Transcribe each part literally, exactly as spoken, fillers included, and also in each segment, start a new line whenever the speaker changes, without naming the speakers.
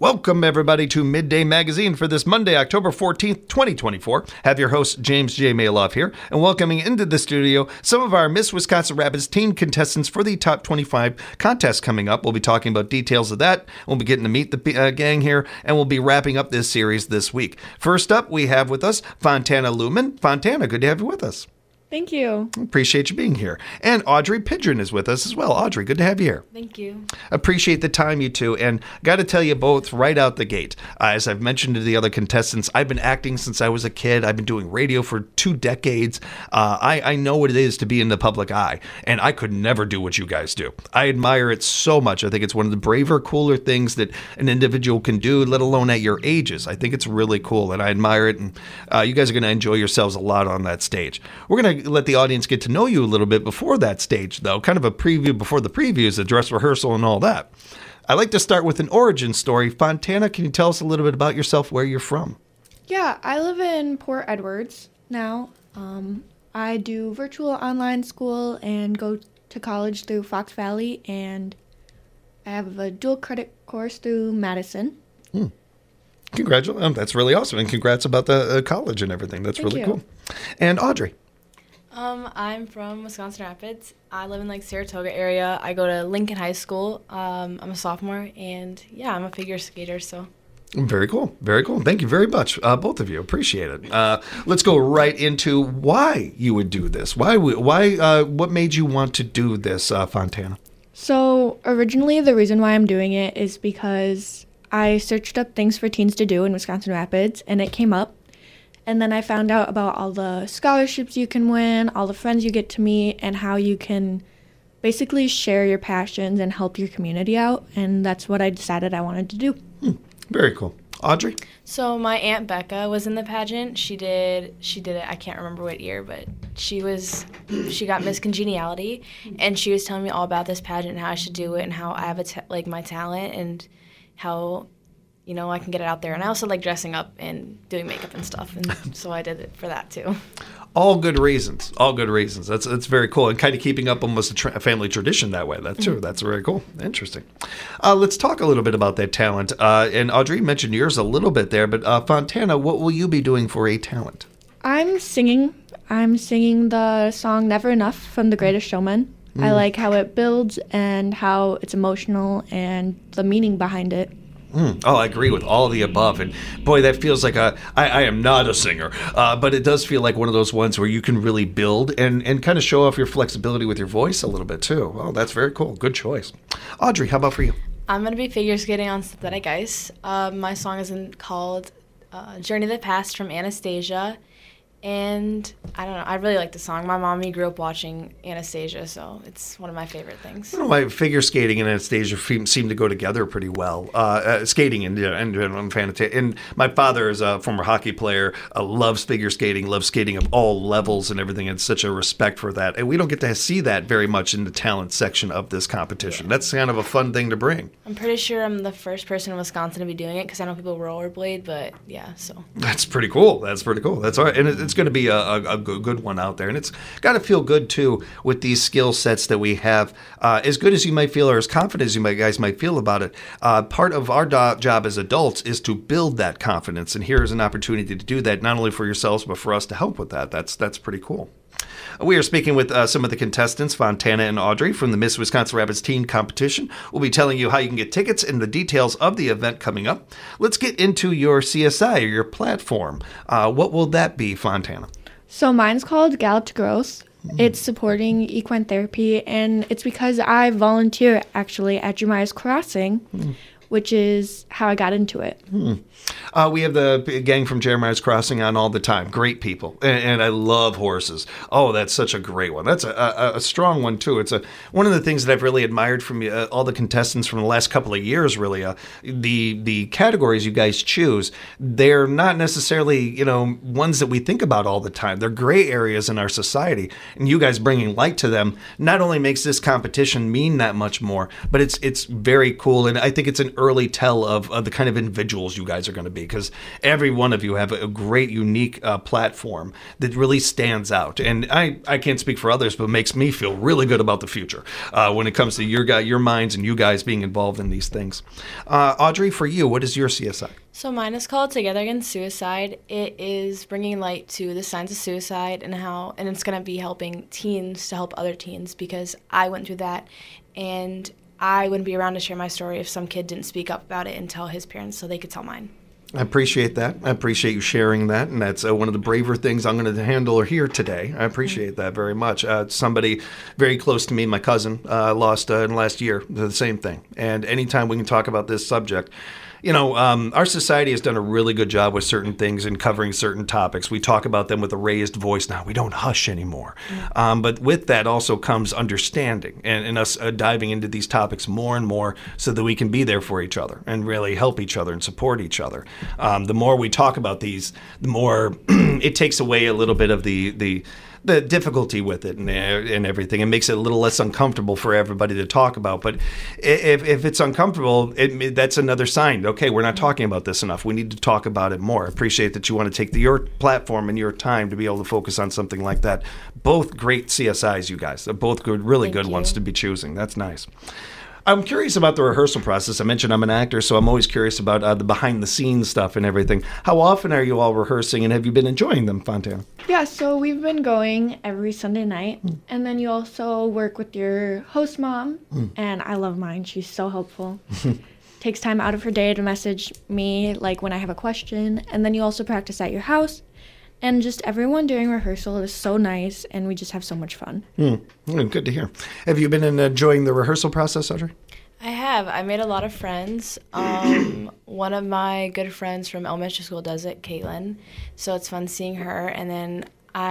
Welcome, everybody, to Midday Magazine for this Monday, October fourteenth, twenty twenty-four. Have your host, James J. Maloff here, and welcoming into the studio some of our Miss Wisconsin Rapids teen contestants for the Top twenty-five contest coming up. We'll be talking about details of that. We'll be getting to meet the uh, gang here, and we'll be wrapping up this series this week. First up, we have with us Fontana Lumen. Fontana, good to have you with us.
Thank you.
Appreciate you being here. And Audrey Pidgeon is with us as well. Audrey, good to have you here.
Thank you.
Appreciate the time, you two. And got to tell you both right out the gate, uh, as I've mentioned to the other contestants, I've been acting since I was a kid. I've been doing radio for two decades. Uh, I, I know what it is to be in the public eye, and I could never do what you guys do. I admire it so much. I think it's one of the braver, cooler things that an individual can do, let alone at your ages. I think it's really cool, and I admire it. And uh, you guys are going to enjoy yourselves a lot on that stage. We're going to let the audience get to know you a little bit before that stage, though. Kind of a preview before the previews, a dress rehearsal and all that. I like to start with an origin story. Fontana, can you tell us a little bit about yourself, where you're from?
Yeah, I live in Port Edwards now. Um, I do virtual online school and go to college through Fox Valley, and I have a dual credit course through Madison.
Hmm. Congratulations. Um, that's really awesome. And congrats about the uh, college and everything. That's
Thank
really
you.
cool. And Audrey?
Um, I'm from Wisconsin Rapids. I live in like Saratoga area. I go to Lincoln High School. Um, I'm a sophomore, and yeah, I'm a figure skater. So
Very cool. Very cool. Thank you very much, uh, both of you. Appreciate it. Uh, let's go right into why you would do this. Why? Why? Uh, what made you want to do this, uh, Fontana?
So originally the reason why I'm doing it is because I searched up things for teens to do in Wisconsin Rapids, and it came up. And then I found out about all the scholarships you can win, all the friends you get to meet, and how you can basically share your passions and help your community out. And that's what I decided I wanted to do.
Hmm. Very cool. Audrey?
So my Aunt Becca was in the pageant. She did she did it, I can't remember what year, but she was she got Miss Congeniality, and she was telling me all about this pageant and how I should do it and how I have a ta- like my talent and how, you know, I can get it out there. And I also like dressing up and doing makeup and stuff, and so I did it for that too.
All good reasons. All good reasons. That's that's very cool. And kind of keeping up almost a, tra- a family tradition that way. That's true. That's very cool. Interesting. Uh, let's talk a little bit about that talent. Uh, and Audrey mentioned yours a little bit there, but uh, Fontana, what will you be doing for a talent?
I'm singing. I'm singing the song Never Enough from The Greatest Showman. Mm. I like how it builds and how it's emotional and the meaning behind it.
Mm. Oh, I agree with all the above. And boy, that feels like a, I, I am not a singer, uh, but it does feel like one of those ones where you can really build and, and kind of show off your flexibility with your voice a little bit too. Oh, that's very cool. Good choice. Audrey, how about for you?
I'm going to be figure skating on Synthetic Ice. Uh, my song is in, called uh, Journey to the Past from Anastasia. And I don't know, I really like the song. My mommy grew up watching Anastasia, so it's one of my favorite things.
I don't know why figure skating and Anastasia seem to go together pretty well. Uh, uh, skating and, and, and I'm a fan of ta- and my father is a former hockey player, uh, loves figure skating, loves skating of all levels and everything, and such a respect for that. And we don't get to see that very much in the talent section of this competition. Yeah. That's kind of a fun thing to bring.
I'm pretty sure I'm the first person in Wisconsin to be doing it because I know people rollerblade, but yeah, so.
That's pretty cool. That's pretty cool. That's all right. And it, it's going to be a, a, a good one out there. And it's got to feel good, too, with these skill sets that we have. Uh, as good as you might feel or as confident as you might, guys might feel about it, uh, part of our do- job as adults is to build that confidence. And here's an opportunity to do that, not only for yourselves, but for us to help with that. That's, that's pretty cool. We are speaking with uh, some of the contestants, Fontana and Audrey, from the Miss Wisconsin Rapids Teen Competition. We'll be telling you how you can get tickets and the details of the event coming up. Let's get into your C S I, or your platform. Uh, what will that be, Fontana?
So mine's called Gallop to Growth. Mm. It's supporting equine therapy, and it's because I volunteer, actually, at Jeremiah's Crossing, mm. which is how I got into it.
Mm. Uh, we have the gang from Jeremiah's Crossing on all the time. Great people. And, and I love horses. Oh, that's such a great one. That's a, a, a strong one, too. It's a one of the things that I've really admired from uh, all the contestants from the last couple of years, really. Uh, the the categories you guys choose, they're not necessarily, you know, ones that we think about all the time. They're gray areas in our society. And you guys bringing light to them not only makes this competition mean that much more, but it's it's very cool. And I think it's an early tell of, of the kind of individuals you guys are going to be, because every one of you have a great, unique uh, platform that really stands out. And I, I can't speak for others, but it makes me feel really good about the future uh, when it comes to your guy, your minds and you guys being involved in these things. Uh, Audrey, for you, what is your C S I?
So mine is called Together Against Suicide. It is bringing light to the signs of suicide and how, and it's going to be helping teens to help other teens, because I went through that, and I wouldn't be around to share my story if some kid didn't speak up about it and tell his parents so they could tell mine.
I appreciate that. I appreciate you sharing that, and that's uh, one of the braver things I'm going to handle here today. I appreciate that very much. Uh, somebody very close to me, my cousin, uh, lost uh, in the last year, the same thing. And anytime we can talk about this subject, you know, um, our society has done a really good job with certain things and covering certain topics. We talk about them with a raised voice now. We don't hush anymore. Mm-hmm. Um, but with that also comes understanding and, and us uh, diving into these topics more and more so that we can be there for each other and really help each other and support each other. Um, the more we talk about these, the more it takes away a little bit of the the the difficulty with it and, and everything. It makes it a little less uncomfortable for everybody to talk about. But if, if it's uncomfortable, it, that's another sign. Okay, we're not talking about this enough. We need to talk about it more. I appreciate that you want to take the, your platform and your time to be able to focus on something like that. Both great C S Is, you guys. They're both good, really
Thank
good
you.
ones to be choosing. That's nice. I'm curious about the rehearsal process. I mentioned I'm an actor, so I'm always curious about uh, the behind-the-scenes stuff and everything. How often are you all rehearsing, and have you been enjoying them, Fontana?
Yeah, so we've been going every Sunday night, mm. and then you also work with your host mom, mm. and I love mine. She's so helpful. Takes time out of her day to message me, like when I have a question, and then you also practice at your house. And just everyone during rehearsal is so nice, and we just have so much fun.
Mm. Mm, good to hear. Have you been enjoying the rehearsal process, Audrey?
I have. I made a lot of friends. Um, one of my good friends from elementary school does it, Caitlin. So it's fun seeing her. And then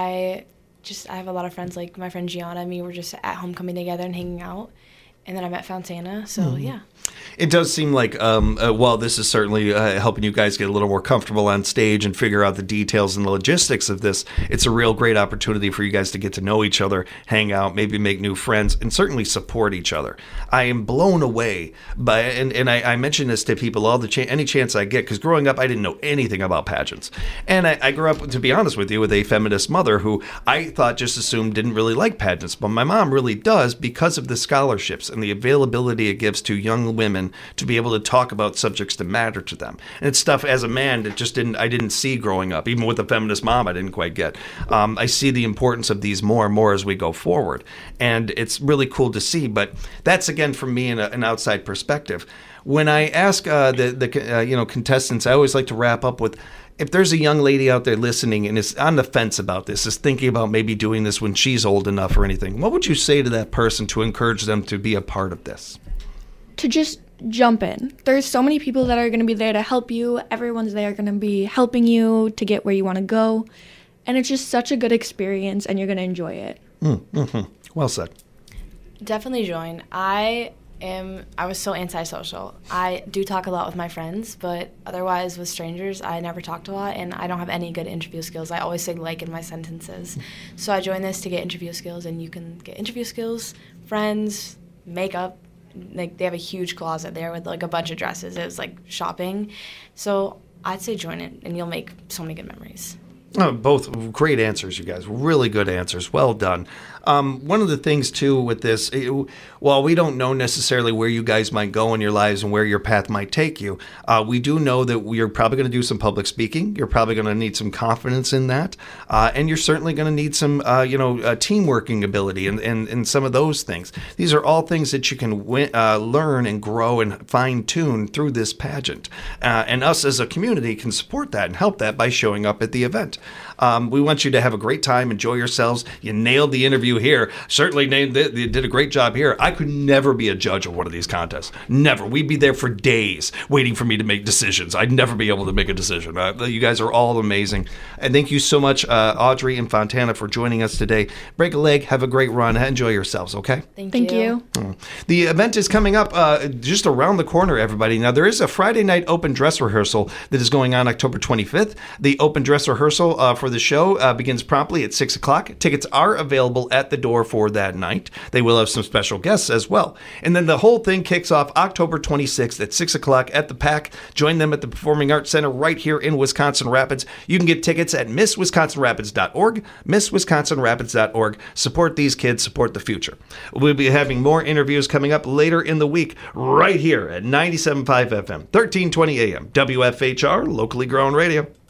I just I have a lot of friends, like my friend Gianna and me were just at homecoming together and hanging out. And then I met Fontana, so mm. yeah.
It does seem like, um, uh, while this is certainly uh, helping you guys get a little more comfortable on stage and figure out the details and the logistics of this, it's a real great opportunity for you guys to get to know each other, hang out, maybe make new friends, and certainly support each other. I am blown away by, and, and I, I mention this to people all the cha- any chance I get, because growing up, I didn't know anything about pageants. And I, I grew up, to be honest with you, with a feminist mother who I thought just assumed didn't really like pageants, but my mom really does because of the scholarships and the availability it gives to young women to be able to talk about subjects that matter to them. And it's stuff as a man that just didn't I didn't see growing up. Even with a feminist mom, I didn't quite get. Um, I see the importance of these more and more as we go forward. And it's really cool to see. But that's, again, from me, in a, an outside perspective. When I ask uh, the, the uh, you know contestants, I always like to wrap up with, if there's a young lady out there listening and is on the fence about this, is thinking about maybe doing this when she's old enough or anything, what would you say to that person to encourage them to be a part of this?
To just jump in. There's so many people that are going to be there to help you. Everyone's there going to be helping you to get where you want to go. And it's just such a good experience, and you're going to enjoy it.
Mm-hmm. Well said.
Definitely join. I am, I was so antisocial. I do talk a lot with my friends, but otherwise with strangers, I never talked a lot, and I don't have any good interview skills. I always say like in my sentences. So I joined this to get interview skills, and you can get interview skills, friends, makeup. Like, they have a huge closet there with like a bunch of dresses. It was like shopping. So I'd say join it, and you'll make so many good memories.
Oh, both great answers, you guys. Really good answers. Well done. Um, one of the things, too, with this, it, while we don't know necessarily where you guys might go in your lives and where your path might take you, uh, we do know that you're probably going to do some public speaking. You're probably going to need some confidence in that. Uh, and you're certainly going to need some, uh, you know, uh, team working ability and, and, and some of those things. These are all things that you can win, uh, learn and grow and fine-tune through this pageant. Uh, and us as a community can support that and help that by showing up at the event. Um, we want you to have a great time, enjoy yourselves. You nailed the interview here. Certainly named it, you did a great job here. I could never be a judge of one of these contests. Never. We'd be there for days waiting for me to make decisions. I'd never be able to make a decision. Uh, you guys are all amazing. And thank you so much, uh, Audrey and Fontana, for joining us today. Break a leg. Have a great run. Enjoy yourselves, okay?
Thank,
Thank
you.
you.
The event is coming up uh, just around the corner, everybody. Now, there is a Friday night open dress rehearsal that is going on October twenty-fifth. The open dress rehearsal rehearsal uh, for the show uh, begins promptly at six o'clock. Tickets are available at the door for that night. They will have some special guests as well. And then the whole thing kicks off October twenty-sixth at six o'clock at the P A C. Join them at the Performing Arts Center right here in Wisconsin Rapids. You can get tickets at miss wisconsin rapids dot org, miss wisconsin rapids dot org. Support these kids, support the future. We'll be having more interviews coming up later in the week right here at ninety-seven point five F M, thirteen twenty A M, W F H R, locally grown radio.